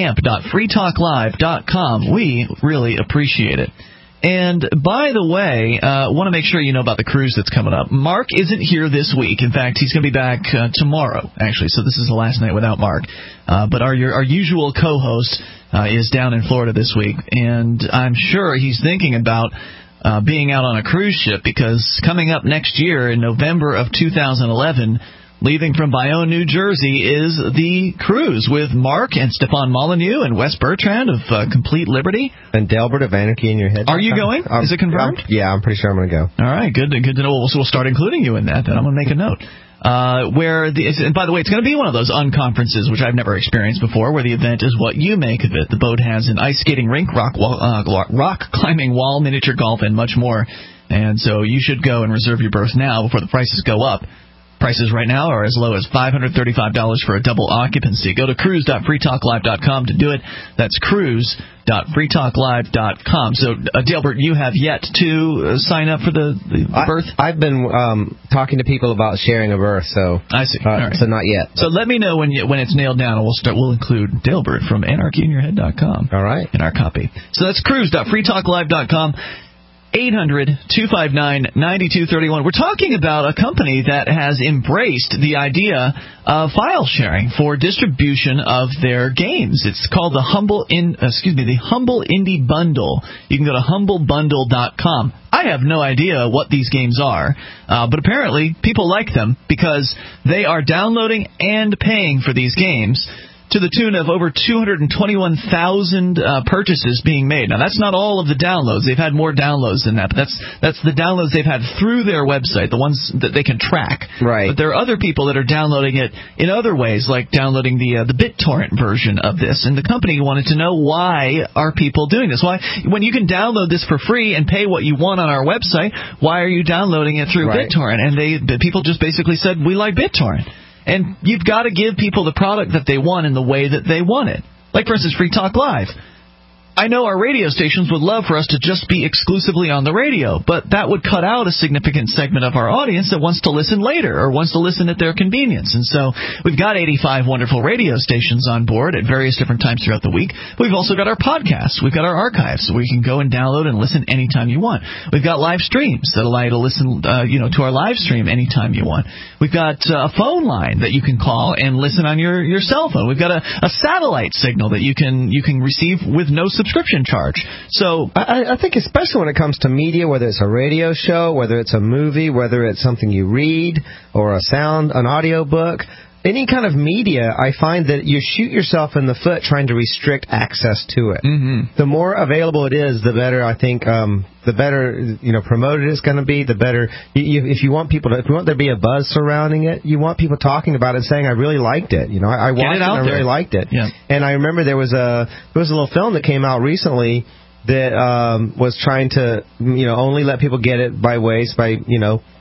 amp.freetalklive.com. We really appreciate it. And by the way, want to make sure you know about the cruise that's coming up. Mark isn't here this week. In fact, he's going to be back tomorrow, actually, so this is the last night without Mark. But our usual co-host is down in Florida this week, and I'm sure he's thinking about being out on a cruise ship, because coming up next year in November of 2011, leaving from Bayonne, New Jersey, is the cruise with Mark and Stefan Molyneux and Wes Bertrand of Complete Liberty. And Delbert of Anarchy in Your Head. Are you going? Is it confirmed? I'm pretty sure I'm going to go. All right, good to know. So we'll start including you in that, then I'm going to make a note. And by the way, it's going to be one of those unconferences, which I've never experienced before, where the event is what you make of it. The boat has an ice skating rink, rock climbing wall, miniature golf, and much more. And so you should go and reserve your berth now before the prices go up. Prices right now are as low as $535 for a double occupancy. Go to cruise.freetalklive.com to do it. That's cruise.freetalklive.com. So, Delbert, you have yet to sign up for the berth? I've been talking to people about sharing a berth, so I see. All right. So not yet. So let me know when it's nailed down, and we'll include Delbert from anarchyinyourhead.com. All right. In our copy. So that's cruise.freetalklive.com. 800-259-9231. We're talking about a company that has embraced the idea of file sharing for distribution of their games. It's called the Humble Indie Bundle. You can go to humblebundle.com. I have no idea what these games are, but apparently people like them because they are downloading and paying for these games, to the tune of over 221,000 purchases being made. Now, that's not all of the downloads. They've had more downloads than that, but that's the downloads they've had through their website, the ones that they can track. Right. But there are other people that are downloading it in other ways, like downloading the BitTorrent version of this. And the company wanted to know, why are people doing this? Why, when you can download this for free and pay what you want on our website, why are you downloading it through BitTorrent? And the people just basically said, we like BitTorrent. And you've got to give people the product that they want in the way that they want it. Like, for instance, Free Talk Live. I know our radio stations would love for us to just be exclusively on the radio, but that would cut out a significant segment of our audience that wants to listen later or wants to listen at their convenience. And so we've got 85 wonderful radio stations on board at various different times throughout the week. We've also got our podcasts. We've got our archives, so we can go and download and listen anytime you want. We've got live streams that allow you to listen to our live stream anytime you want. We've got a phone line that you can call and listen on your cell phone. We've got a satellite signal that you can receive with no subscription charge. So I think especially when it comes to media, whether it's a radio show, whether it's a movie, whether it's something you read or an audio book, any kind of media, I find that you shoot yourself in the foot trying to restrict access to it. Mm-hmm. The more available it is, the better, I think, the better promoted it's going to be. The better if you want there to be a buzz surrounding it, you want people talking about it, saying, "I really liked it." I watched it and I really liked it. Yeah. And I remember there was a little film that came out recently that was trying to only let people get it by ways you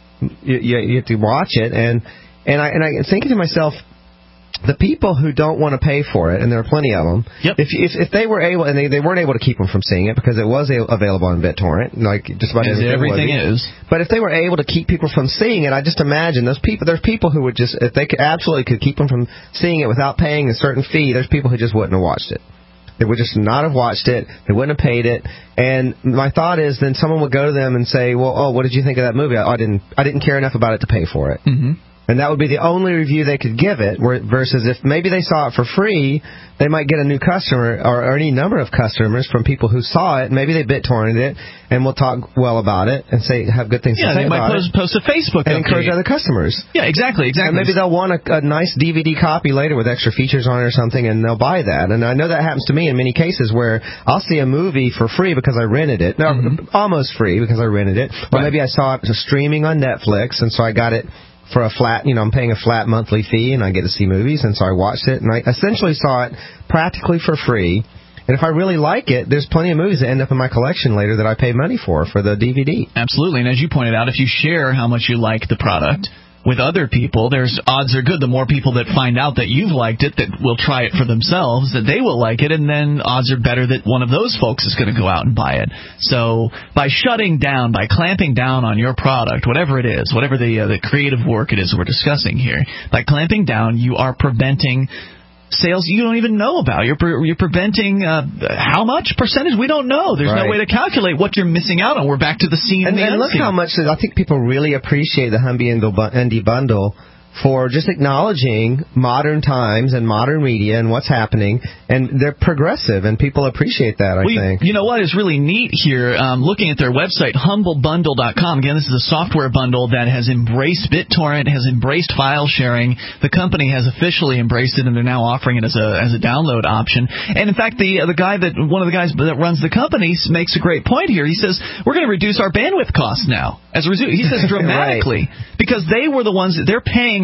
have to watch it and I'm thinking to myself, the people who don't want to pay for it, and there are plenty of them, if they were able, and they weren't able to keep them from seeing it because it was available on BitTorrent, like just about everything is. But if they were able to keep people from seeing it, I just imagine there's people who would just, if they could keep them from seeing it without paying a certain fee, there's people who just wouldn't have watched it. They would just not have watched it. They wouldn't have paid it. And my thought is, then someone would go to them and say, "Well, what did you think of that movie? I didn't care enough about it to pay for it." Mm-hmm. And that would be the only review they could give it, versus if maybe they saw it for free, they might get a new customer or any number of customers from people who saw it. Maybe they BitTorrented it, and will talk well about it and have good things to say about it. Yeah, they might post a Facebook and encourage other customers. Yeah, exactly. And maybe they'll want a nice DVD copy later with extra features on it or something, and they'll buy that. And I know that happens to me in many cases where I'll see a movie for free because I rented it. No, almost free because I rented it. Or maybe I saw it streaming on Netflix, and so I got it for a flat, I'm paying a flat monthly fee, and I get to see movies, and so I watched it, and I essentially saw it practically for free. And if I really like it, there's plenty of movies that end up in my collection later that I pay money for the DVD. Absolutely, and as you pointed out, if you share how much you like the product with other people, there's odds are good. The more people that find out that you've liked it, that will try it for themselves, that they will like it, and then odds are better that one of those folks is going to go out and buy it. So by shutting down, by clamping down on your product, whatever it is, whatever the creative work it is we're discussing here, by clamping down, you are preventing sales you don't even know about. You're preventing how much percentage? We don't know. There's no way to calculate what you're missing out on. We're back to the scene. And look how much I think people really appreciate the Humble Indie Bundle for just acknowledging modern times and modern media and what's happening, and they're progressive, and people appreciate that, I think. You know what is really neat here, looking at their website, humblebundle.com. Again, this is a software bundle that has embraced BitTorrent, has embraced file sharing. The company has officially embraced it, and they're now offering it as a download option. And in fact, one of the guys that runs the company makes a great point here. He says, we're going to reduce our bandwidth costs now. As a result, he says dramatically, because they were the ones that they're paying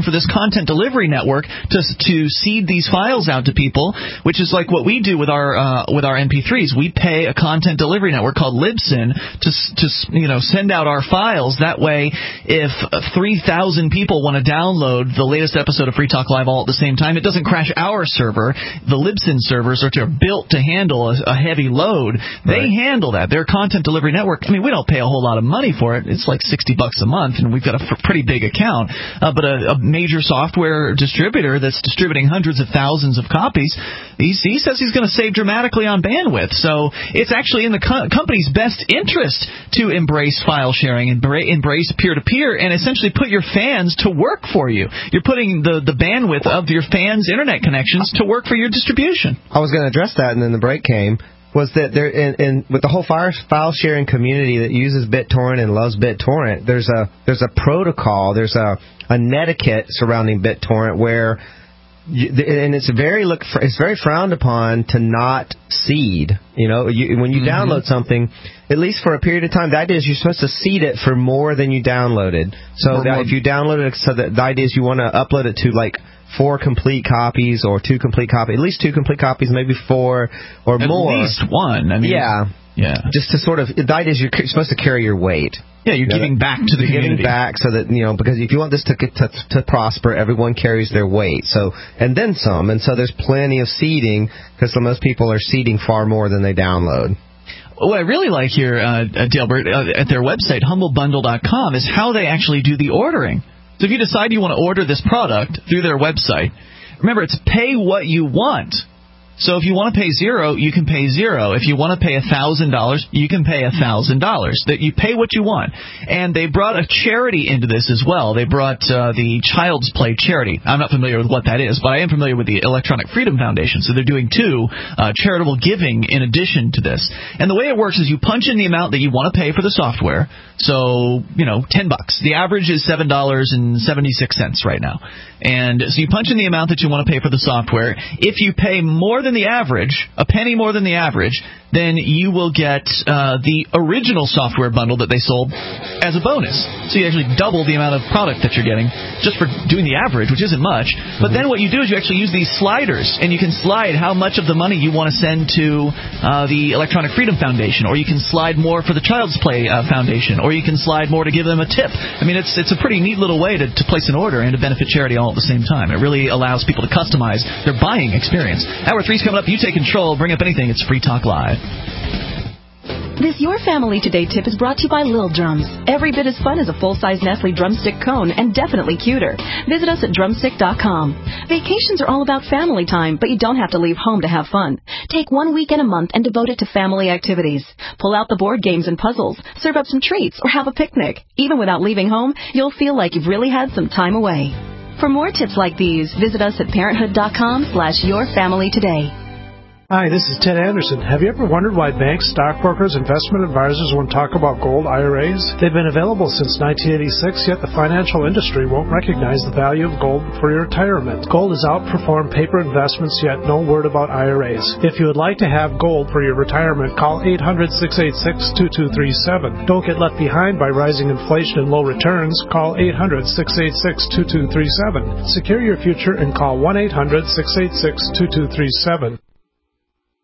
for this content delivery network to seed these files out to people, which is like what we do with our MP3s. We pay a content delivery network called Libsyn to send out our files. That way, if 3,000 people want to download the latest episode of Free Talk Live all at the same time, it doesn't crash our server. The Libsyn servers are built to handle a heavy load. They handle that. Their content delivery network, I mean, we don't pay a whole lot of money for it. It's like $60 a month, and we've got a pretty big account. But a major software distributor that's distributing hundreds of thousands of copies, he says he's going to save dramatically on bandwidth. So it's actually in the company's best interest to embrace file sharing, embrace peer-to-peer, and essentially put your fans to work for you. You're putting the bandwidth of your fans' internet connections to work for your distribution. I was going to address that, and then the break came. Was that there with the whole file sharing community that uses BitTorrent and loves BitTorrent? There's a protocol, there's a netiquette surrounding BitTorrent where, and it's very frowned upon to not seed. When you download something, at least for a period of time, the idea is you're supposed to seed it for more than you downloaded. So if you download it, so the idea is you want to upload it to like 4 complete copies or 2 complete copies, at least 2 complete copies, maybe 4 or more. At least 1. I mean, yeah. Just to sort of, the idea is you're supposed to carry your weight. Yeah, you're giving back to the community. Giving back so that, because if you want this to prosper, everyone carries their weight. So, and then some. And so there's plenty of seeding because most people are seeding far more than they download. What I really like here, Delbert, at their website, humblebundle.com, is how they actually do the ordering. So if you decide you want to order this product through their website, remember, it's pay what you want. So if you want to pay $0, you can pay $0. If you want to pay $1,000, you can pay $1,000. That you pay what you want. And they brought a charity into this as well. They brought the Child's Play charity. I'm not familiar with what that is, but I am familiar with the Electronic Freedom Foundation. So they're doing 2 charitable giving in addition to this. And the way it works is you punch in the amount that you want to pay for the software. So, $10. The average is $7.76 right now. And so you punch in the amount that you want to pay for the software. If you pay more than the average, a penny more than the average, then you will get the original software bundle that they sold as a bonus. So you actually double the amount of product that you're getting just for doing the average, which isn't much. But then what you do is you actually use these sliders, and you can slide how much of the money you want to send to the Electronic Freedom Foundation, or you can slide more for the Child's Play Foundation, or you can slide more to give them a tip. I mean, it's a pretty neat little way to place an order and to benefit charity all at the same time. It really allows people to customize their buying experience. Hour 3's coming up. You take control. Bring up anything. It's Free Talk Live. This Your Family Today tip is brought to you by Lil Drums. Every bit as fun as a full-size Nestle drumstick cone, and definitely cuter. Visit us at drumstick.com. Vacations are all about family time, but you don't have to leave home to have fun. Take 1 weekend a month and devote it to family activities. Pull out the board games and puzzles, serve up some treats, or have a picnic. Even without leaving home, you'll feel like you've really had some time away. For more tips like these, visit us at parenthood.com/yourfamilytoday. Hi, this is Ted Anderson. Have you ever wondered why banks, stockbrokers, investment advisors won't talk about gold IRAs? They've been available since 1986, yet the financial industry won't recognize the value of gold for your retirement. Gold has outperformed paper investments, yet no word about IRAs. If you would like to have gold for your retirement, call 800-686-2237. Don't get left behind by rising inflation and low returns. Call 800-686-2237. Secure your future and call 1-800-686-2237.